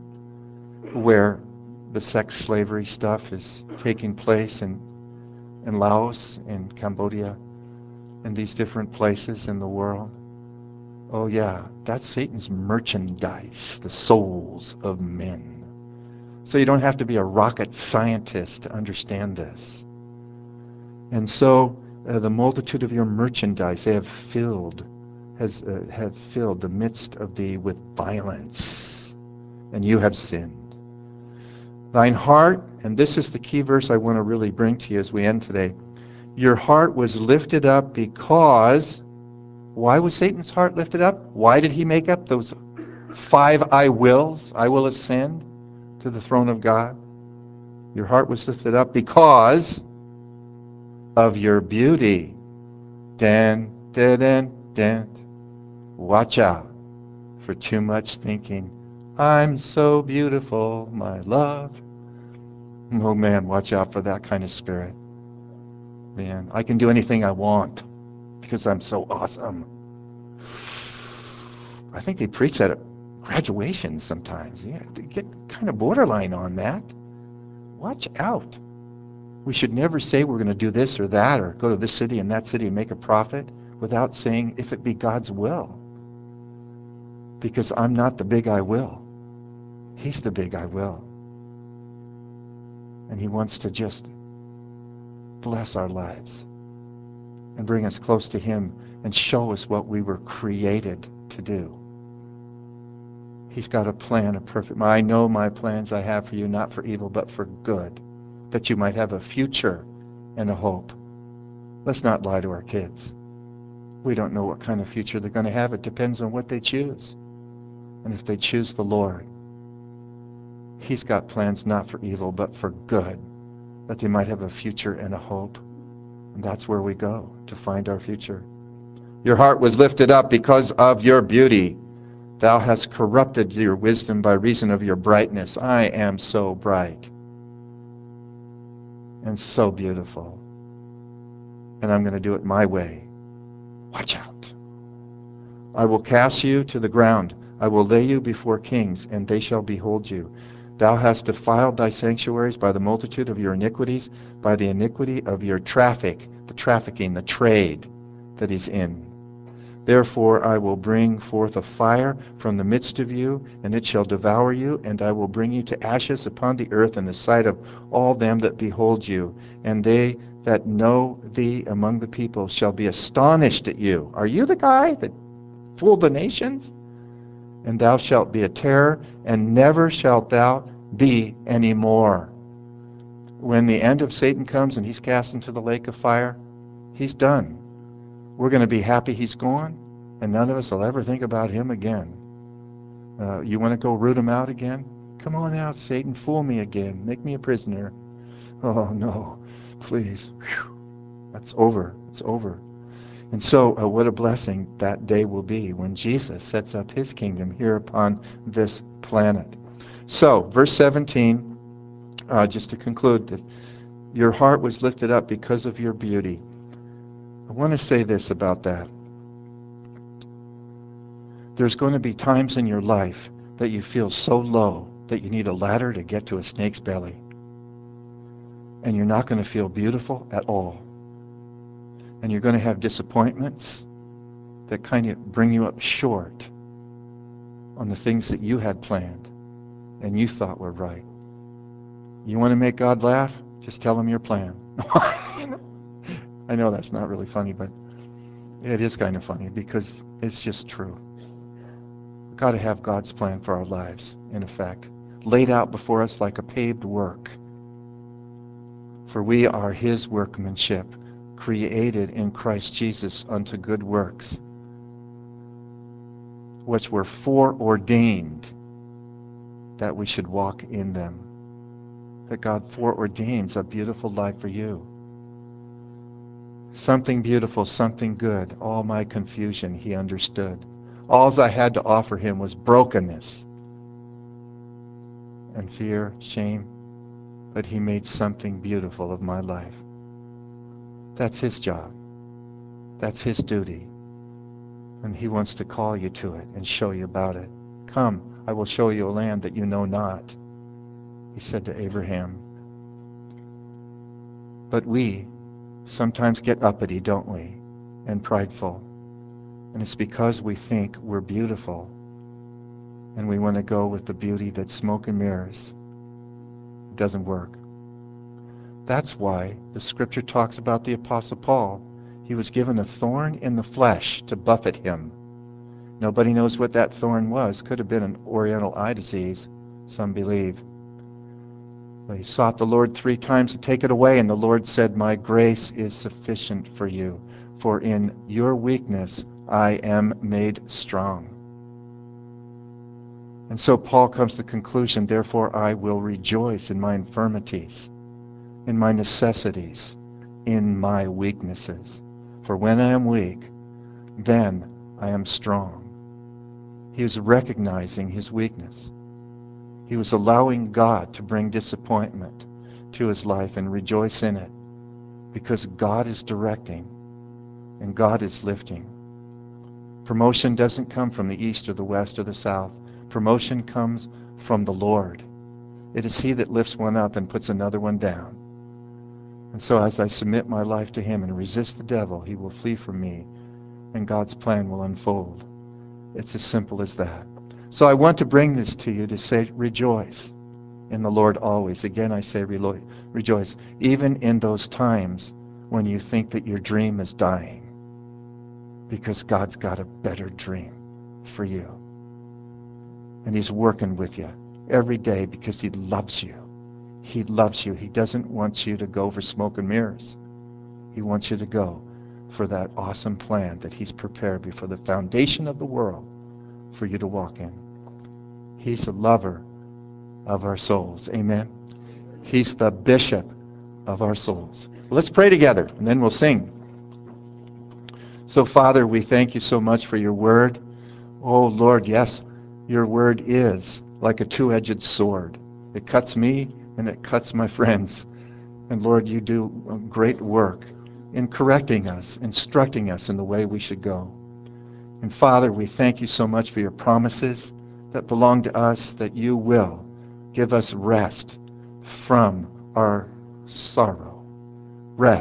Speaker 1: where the sex slavery stuff is taking place in, in Laos, in Cambodia, in these different places in the world. Oh yeah, that's Satan's merchandise, the souls of men. So you don't have to be a rocket scientist to understand this. And so uh, the multitude of your merchandise they have filled, has uh, have filled the midst of thee with violence, and you have sinned. Thine heart, and this is the key verse I want to really bring to you as we end today. Your heart was lifted up because, why was Satan's heart lifted up? Why did he make up those five I wills? I will ascend to the throne of God. Your heart was lifted up because of your beauty. Dan, dan, dan, dan. Watch out for too much thinking. I'm so beautiful, my love. Oh man, watch out for that kind of spirit. Man, I can do anything I want because I'm so awesome. I think they preach that at graduations sometimes. Yeah, they get kind of borderline on that. Watch out. We should never say we're going to do this or that or go to this city and that city and make a profit without saying if it be God's will. Because I'm not the big I will. He's the big I will. And he wants to just bless our lives and bring us close to him and show us what we were created to do. He's got a plan, a perfect. I know my plans I have for you, not for evil, but for good, that you might have a future and a hope. Let's not lie to our kids. We don't know what kind of future they're going to have. It depends on what they choose. And if they choose the Lord, he's got plans not for evil, but for good, that they might have a future and a hope. And that's where we go to find our future. Your heart was lifted up because of your beauty. Thou hast corrupted your wisdom by reason of your brightness. I am so bright and so beautiful. And I'm going to do it my way. Watch out. I will cast you to the ground. I will lay you before kings, and they shall behold you. Thou hast defiled thy sanctuaries by the multitude of your iniquities, by the iniquity of your traffic. the trafficking, the trade that he's in. Therefore I will bring forth a fire from the midst of you, and it shall devour you, and I will bring you to ashes upon the earth in the sight of all them that behold you. And they that know thee among the people shall be astonished at you. Are you the guy that fooled the nations? And thou shalt be a terror, and never shalt thou be any more. When the end of Satan comes and he's cast into the lake of fire, he's done. We're going to be happy he's gone, and none of us will ever think about him again. Uh, you want to go root him out again? Come on out, Satan, fool me again. Make me a prisoner. Oh, no, please. Whew. That's over. It's over. And so uh, what a blessing that day will be when Jesus sets up his kingdom here upon this planet. So, verse seventeen, uh, just to conclude, that your heart was lifted up because of your beauty. I want to say this about that. There's going to be times in your life that you feel so low that you need a ladder to get to a snake's belly. And you're not going to feel beautiful at all. And you're going to have disappointments that kind of bring you up short on the things that you had planned and you thought were right. You want to make God laugh? Just tell him your plan. I know that's not really funny, but it is kind of funny because it's just true. We've got to have God's plan for our lives, in effect, laid out before us like a paved work. For we are his workmanship, created in Christ Jesus unto good works, which were foreordained that we should walk in them. That God foreordains a beautiful life for you. Something beautiful, something good. All my confusion he understood. All I had to offer him was brokenness and fear, shame, but he made something beautiful of my life. That's his job. That's his duty. And he wants to call you to it and show you about it. Come, I will show you a land that you know not, he said to Abraham. But we sometimes get uppity, don't we? And prideful. And it's because we think we're beautiful and we want to go with the beauty that's smoke and mirrors. It doesn't work. That's why the scripture talks about the Apostle Paul. He was given a thorn in the flesh to buffet him. Nobody knows what that thorn was. Could have been an oriental eye disease, some believe. But he sought the Lord three times to take it away, and the Lord said, my grace is sufficient for you, for in your weakness I am made strong. And so Paul comes to the conclusion, therefore I will rejoice in my infirmities, in my necessities, in my weaknesses. For when I am weak, then I am strong. He was recognizing his weakness. He was allowing God to bring disappointment to his life and rejoice in it, because God is directing and God is lifting. Promotion doesn't come from the east or the west or the south. Promotion comes from the Lord. It is he that lifts one up and puts another one down. And so as I submit my life to him and resist the devil, he will flee from me, and God's plan will unfold. It's as simple as that. So I want to bring this to you to say, rejoice in the Lord always. Again, I say relo- rejoice, even in those times when you think that your dream is dying, because God's got a better dream for you. And he's working with you every day because he loves you. He loves you. He doesn't want you to go for smoke and mirrors. He wants you to go for that awesome plan that he's prepared before the foundation of the world for you to walk in. He's a lover of our souls. Amen. He's the bishop of our souls. Let's pray together, and then we'll sing. So, Father, we thank you so much for your word. Oh, Lord, yes, your word is like a two-edged sword. It cuts me, and it cuts my friends. And, Lord, you do great work in correcting us, instructing us in the way we should go. And, Father, we thank you so much for your promises that belong to us, that you will give us rest from our sorrow, rest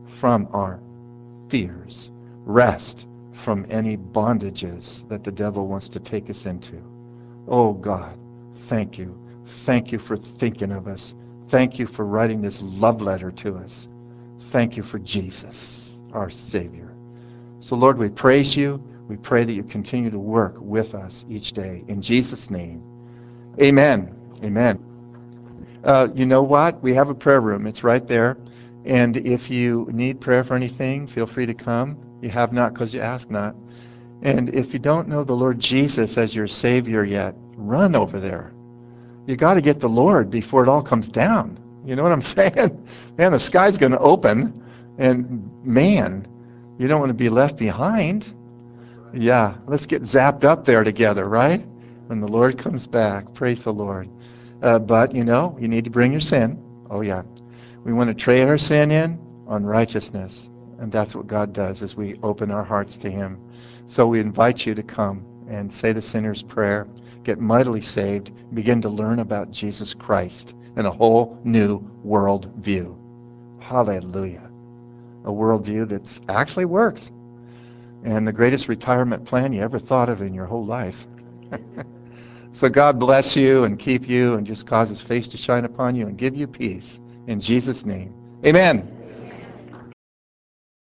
Speaker 1: from our fears, rest from any bondages that the devil wants to take us into. Oh God, thank you. Thank you for thinking of us. Thank you for writing this love letter to us. Thank you for Jesus, our Savior. So Lord, we praise you. We pray that you continue to work with us each day. In Jesus' name, amen. Amen. Uh, you know what? We have a prayer room. It's right there. And if you need prayer for anything, feel free to come. You have not because you ask not. And if you don't know the Lord Jesus as your Savior yet, run over there. You got to get the Lord before it all comes down. You know what I'm saying? Man, the sky's going to open. And man, you don't want to be left behind. Yeah, let's get zapped up there together, right? When the Lord comes back. Praise the Lord. Uh, but, you know, you need to bring your sin. Oh, yeah. We want to trade our sin in on righteousness. And that's what God does as we open our hearts to him. So we invite you to come and say the sinner's prayer, get mightily saved, begin to learn about Jesus Christ in a whole new world view. Hallelujah. A worldview that actually works. And the greatest retirement plan you ever thought of in your whole life. So God bless you and keep you and just cause his face to shine upon you and give you peace. In Jesus' name, amen.